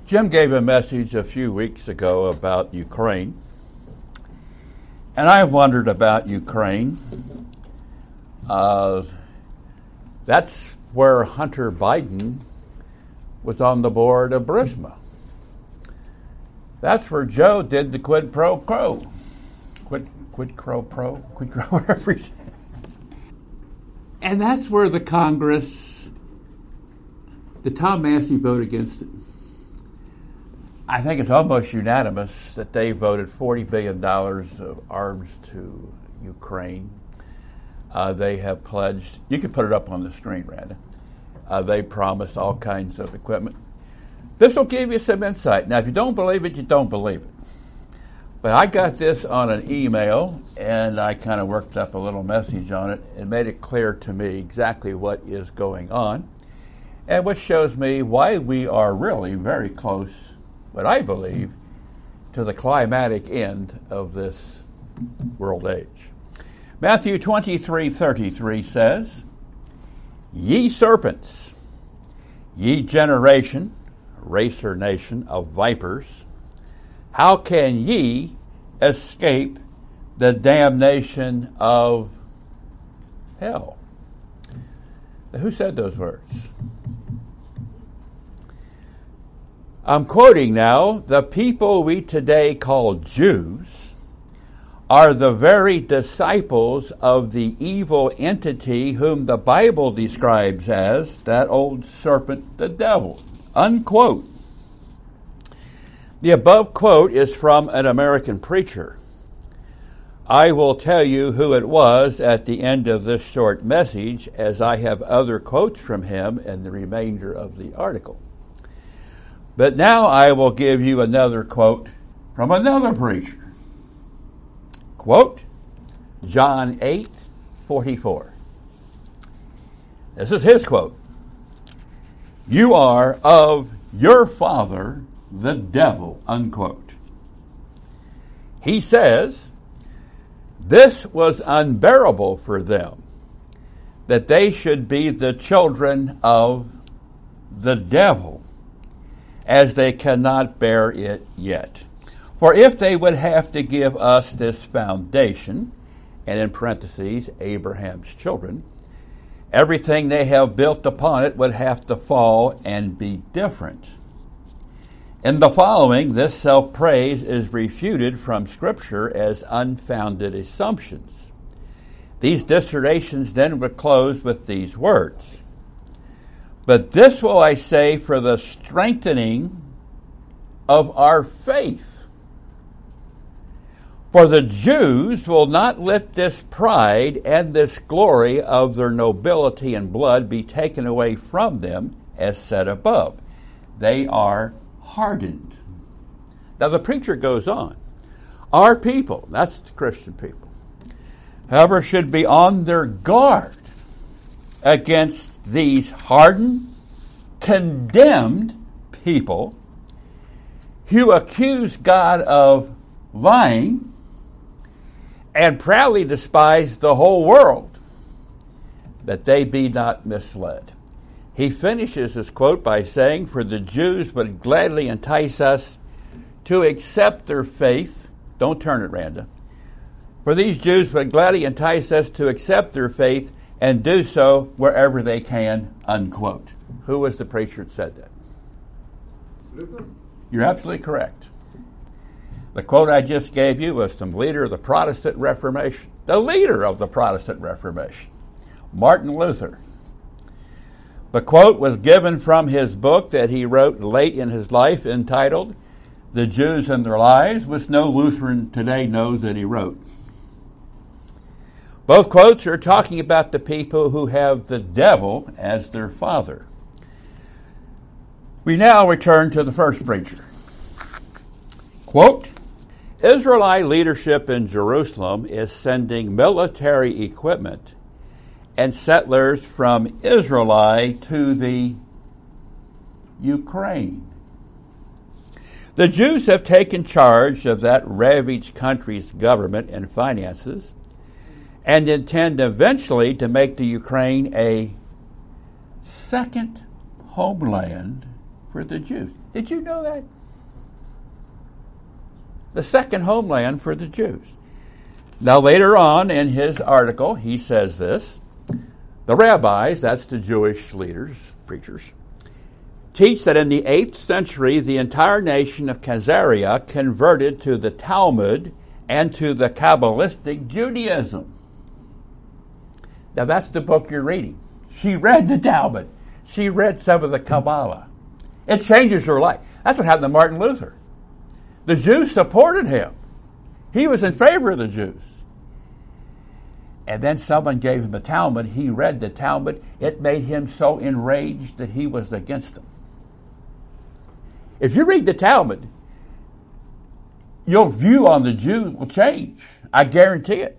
Jim gave a message a few weeks ago about Ukraine, and I wondered about Ukraine. That's where Hunter Biden was on the board of Burisma. That's where Joe did the quid pro quo. Quid pro, whatever he did. And that's where the Congress, the Tom Massey vote against it. I think it's almost unanimous that they voted $40 billion of arms to Ukraine. They have pledged, you can put it up on the screen, Randa. They promised all kinds of equipment. This will give you some insight. Now, if you don't believe it, you don't believe it. But I got this on an email, and I kind of worked up a little message on it and made it clear to me exactly what is going on, and which shows me why we are really very close, what I believe, to the climatic end of this world age. Matthew 23:33 says, "Ye serpents, ye generation, race or nation of vipers, how can ye escape the damnation of hell?" Now, who said those words? I'm quoting now, "The people we today call Jews are the very disciples of the evil entity whom the Bible describes as that old serpent, the devil." Unquote. The above quote is from an American preacher. I will tell you who it was at the end of this short message, as I have other quotes from him in the remainder of the article. But now I will give you another quote from another preacher. Quote, John 8:44. This is his quote. "You are of your father, the devil," unquote. He says, "This was unbearable for them, that they should be the children of the devil, as they cannot bear it yet. For if they would have to give us this foundation," and in parentheses, Abraham's children, "everything they have built upon it would have to fall and be different." In the following, this self-praise is refuted from Scripture as unfounded assumptions. These dissertations then would close with these words, "But this will I say for the strengthening of our faith. For the Jews will not let this pride and this glory of their nobility and blood be taken away from them, as said above. They are hardened." Now the preacher goes on. Our people, that's the Christian people, however, should be on their guard against these hardened, condemned people who accuse God of lying and proudly despise the whole world, that they be not misled. He finishes his quote by saying, "For the Jews would gladly entice us to accept their faith." Don't turn it, Randa. "For these Jews would gladly entice us to accept their faith and do so wherever they can," unquote. Who was the preacher that said that? Luther. You're absolutely correct. The quote I just gave you was from the leader of the Protestant Reformation, the leader of the Protestant Reformation, Martin Luther. The quote was given from his book that he wrote late in his life entitled "The Jews and Their Lies," which no Lutheran today knows that he wrote. Both quotes are talking about the people who have the devil as their father. We now return to the first preacher. Quote, "Israelite leadership in Jerusalem is sending military equipment and settlers from Israel to the Ukraine. The Jews have taken charge of that ravaged country's government and finances and intend eventually to make the Ukraine a second homeland for the Jews." Did you know that? The second homeland for the Jews. Now later on in his article, he says this: the rabbis, that's the Jewish leaders, preachers, teach that in the 8th century, the entire nation of Khazaria converted to the Talmud and to the Kabbalistic Judaism. Now that's the book you're reading. She read the Talmud. She read some of the Kabbalah. It changes her life. That's what happened to Martin Luther. The Jews supported him. He was in favor of the Jews. And then someone gave him the Talmud. He read the Talmud. It made him so enraged that he was against them. If you read the Talmud, your view on the Jews will change. I guarantee it.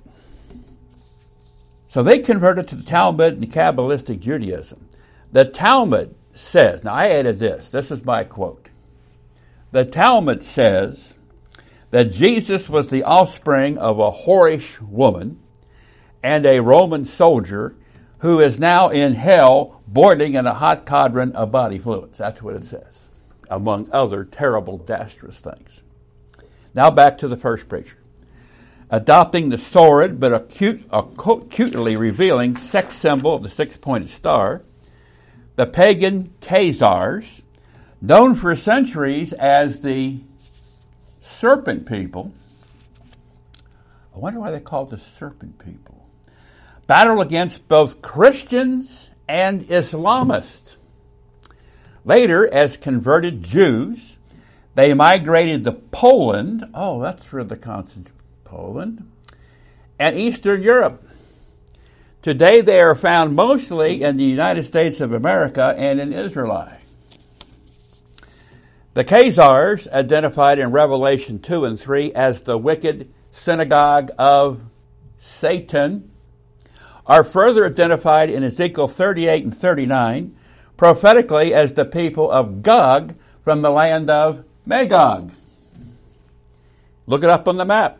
So they converted to the Talmud and the Kabbalistic Judaism. The Talmud says, now I added this. This is my quote. The Talmud says that Jesus was the offspring of a whorish woman and a Roman soldier who is now in hell boiling in a hot cauldron of body fluids. That's what it says, among other terrible, dastardous things. Now back to the first preacher. Adopting the sordid but acutely revealing sex symbol of the six-pointed star, the pagan Khazars, known for centuries as the Serpent People. I wonder why they called the Serpent People. Battled against both Christians and Islamists. Later, as converted Jews, they migrated to Poland. Oh, that's where the constant Poland. And Eastern Europe. Today they are found mostly in the United States of America and in Israel. The Khazars, identified in Revelation 2 and 3 as the wicked synagogue of Satan, are further identified in Ezekiel 38 and 39, prophetically as the people of Gog from the land of Magog. Look it up on the map.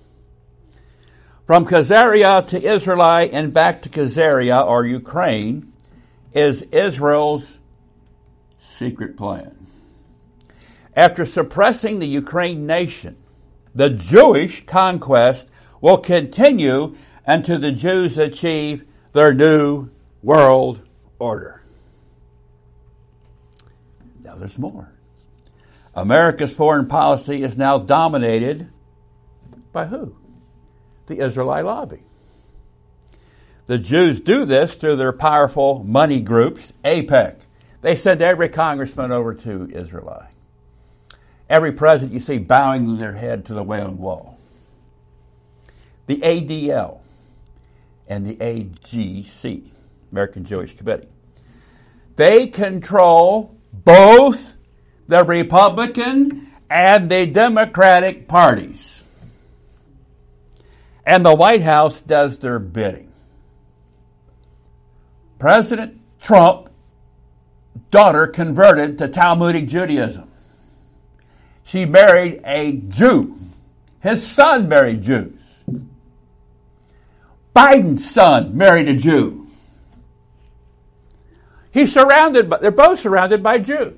From Khazaria to Israel and back to Khazaria, or Ukraine, is Israel's secret plan. After suppressing the Ukraine nation, the Jewish conquest will continue until the Jews achieve their new world order. Now there's more. America's foreign policy is now dominated by who? The Israelite lobby. The Jews do this through their powerful money groups, AIPAC. They send every congressman over to Israel. Every president you see bowing their head to the Wailing Wall. The ADL and the AGC, American Jewish Committee. They control both the Republican and the Democratic parties. And the White House does their bidding. President Trump's daughter converted to Talmudic Judaism. She married a Jew. His son married Jews. Biden's son married a Jew. They're both surrounded by Jews.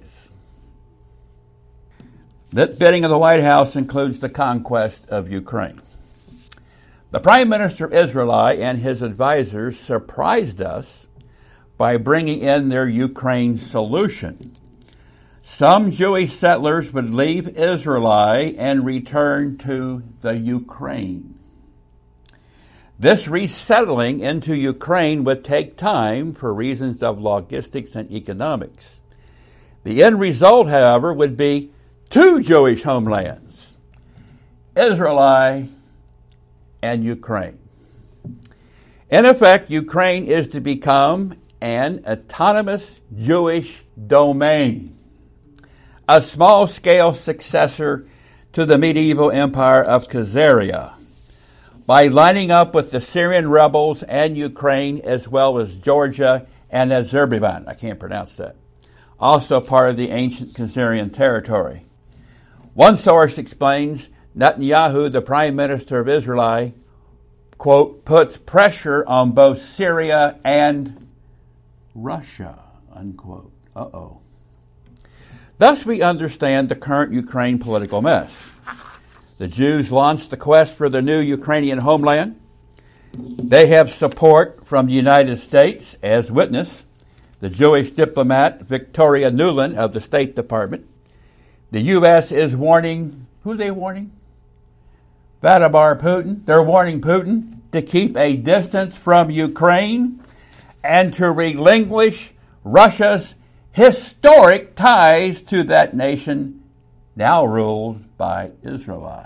The bidding of the White House includes the conquest of Ukraine. The Prime Minister of Israel and his advisors surprised us by bringing in their Ukraine solution. Some Jewish settlers would leave Israel and return to the Ukraine. This resettling into Ukraine would take time for reasons of logistics and economics. The end result, however, would be two Jewish homelands, Israel and Ukraine. In effect, Ukraine is to become an autonomous Jewish domain, a small-scale successor to the medieval empire of Khazaria, by lining up with the Syrian rebels and Ukraine, as well as Georgia and Azerbaijan. I can't pronounce that. Also part of the ancient Khazarian territory. One source explains Netanyahu, the prime minister of Israel, quote, puts pressure on both Syria and Russia, unquote. Uh-oh. Thus we understand the current Ukraine political mess. The Jews launched the quest for the new Ukrainian homeland. They have support from the United States, as witness the Jewish diplomat Victoria Nuland of the State Department. The U.S. is warning, who are they warning? Vladimir Putin. They're warning Putin to keep a distance from Ukraine and to relinquish Russia's historic ties to that nation now ruled by Israel.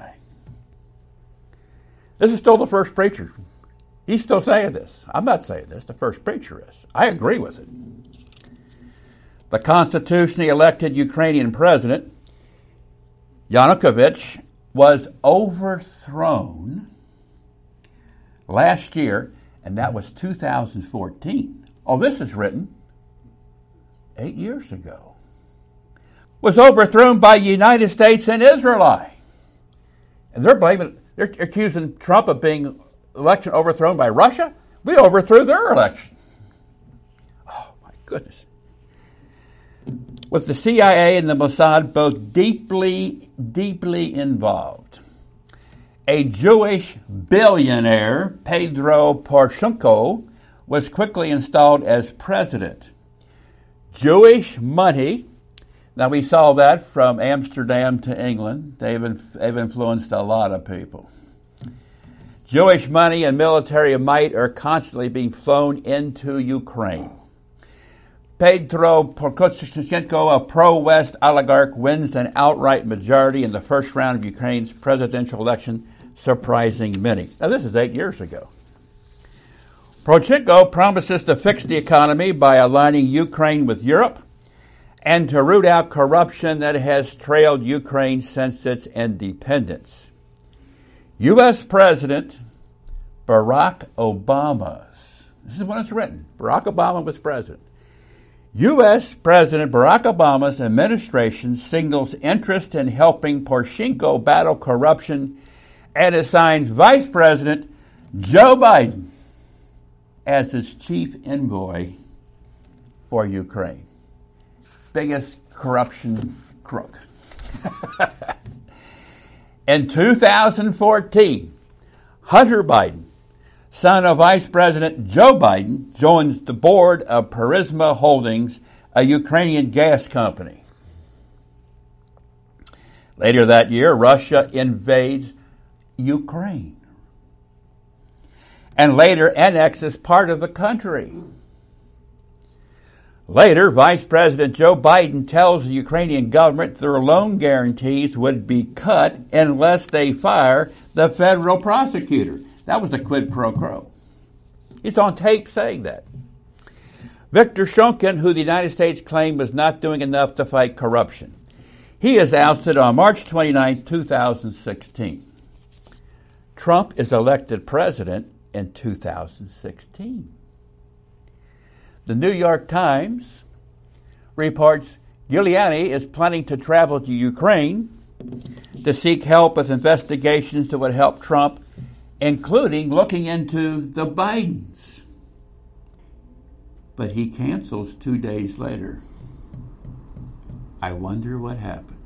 This is still the first preacher. He's still saying this. I'm not saying this. The first preacher is. I agree with it. The constitutionally elected Ukrainian president, Yanukovych, was overthrown last year, and that was 2014. Oh, this is written 8 years ago. Was overthrown by the United States and Israel. And they're accusing Trump of being election overthrown by Russia. We overthrew their election. Oh, my goodness. With the CIA and the Mossad both deeply, deeply involved, a Jewish billionaire, Pedro Poroshenko, was quickly installed as president. Jewish money, now we saw that from Amsterdam to England. They've influenced a lot of people. Jewish money and military might are constantly being flown into Ukraine. Pedro Poroshenko, a pro-West oligarch, wins an outright majority in the first round of Ukraine's presidential election, surprising many. Now, this is 8 years ago. Poroshenko promises to fix the economy by aligning Ukraine with Europe and to root out corruption that has trailed Ukraine since its independence. U.S. President Barack Obama's, this is when it's written, Barack Obama was president. U.S. President Barack Obama's administration signals interest in helping Poroshenko battle corruption and assigns Vice President Joe Biden as his chief envoy for Ukraine. Biggest corruption crook. In 2014, Hunter Biden, son of Vice President Joe Biden, joins the board of Burisma Holdings, a Ukrainian gas company. Later that year, Russia invades Ukraine and later annexes part of the country. Later, Vice President Joe Biden tells the Ukrainian government their loan guarantees would be cut unless they fire the federal prosecutor. That was the quid pro quo. He's on tape saying that. Viktor Shokin, who the United States claimed was not doing enough to fight corruption, he is ousted on March 29, 2016. Trump is elected president in 2016. The New York Times reports Giuliani is planning to travel to Ukraine to seek help with investigations that would help Trump, including looking into the Bidens. But he cancels 2 days later. I wonder what happened.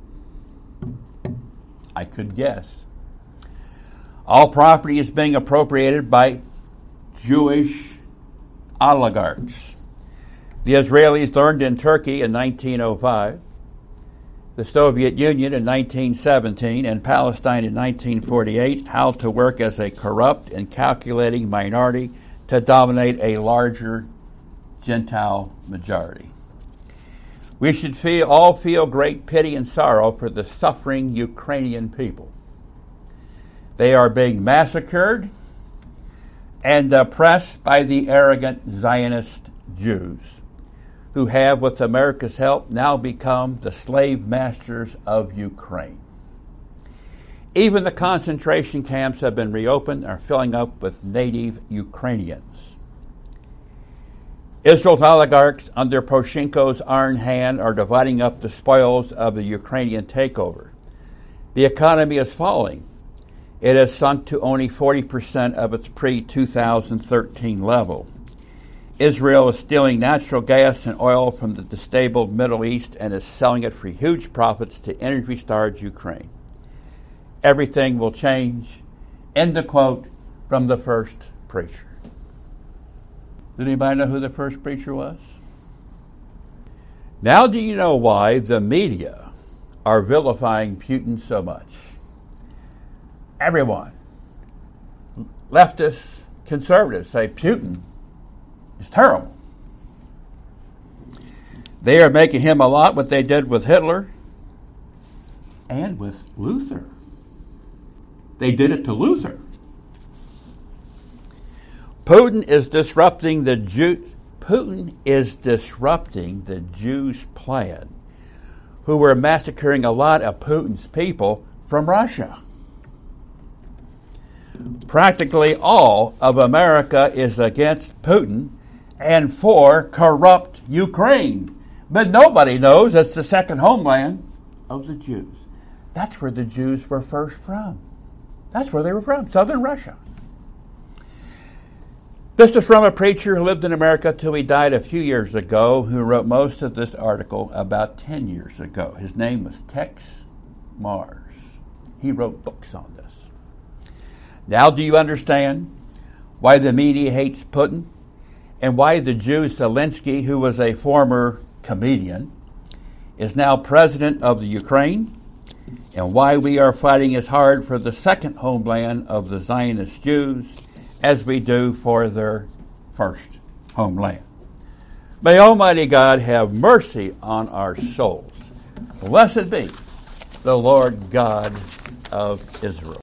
I could guess. All property is being appropriated by Jewish oligarchs. The Israelis learned in Turkey in 1905, the Soviet Union in 1917, and Palestine in 1948 how to work as a corrupt and calculating minority to dominate a larger Gentile majority. We should all feel great pity and sorrow for the suffering Ukrainian people. They are being massacred and oppressed by the arrogant Zionist Jews, who have, with America's help, now become the slave masters of Ukraine. Even the concentration camps have been reopened and are filling up with native Ukrainians. Israel's oligarchs, under Poroshenko's iron hand, are dividing up the spoils of the Ukrainian takeover. The economy is falling. It has sunk to only 40% of its pre-2013 level. Israel is stealing natural gas and oil from the destabilized Middle East and is selling it for huge profits to energy-starved Ukraine. Everything will change. End the quote from the first preacher. Did anybody know who the first preacher was? Now do you know why the media are vilifying Putin so much? Everyone, leftists, conservatives, say Putin is terrible. They are making him a lot what they did with Hitler and with Luther. They did it to Luther. Putin is disrupting the Jews' plan, who were massacring a lot of Putin's people from Russia. Practically all of America is against Putin and for corrupt Ukraine. But nobody knows it's the second homeland of the Jews. That's where the Jews were first from. That's where they were from, southern Russia. This is from a preacher who lived in America till he died a few years ago, who wrote most of this article about 10 years ago. His name was Tex Mars. He wrote books on this. Now do you understand why the media hates Putin and why the Jew Zelensky, who was a former comedian, is now president of the Ukraine, and why we are fighting as hard for the second homeland of the Zionist Jews as we do for their first homeland. May Almighty God have mercy on our souls. Blessed be the Lord God of Israel.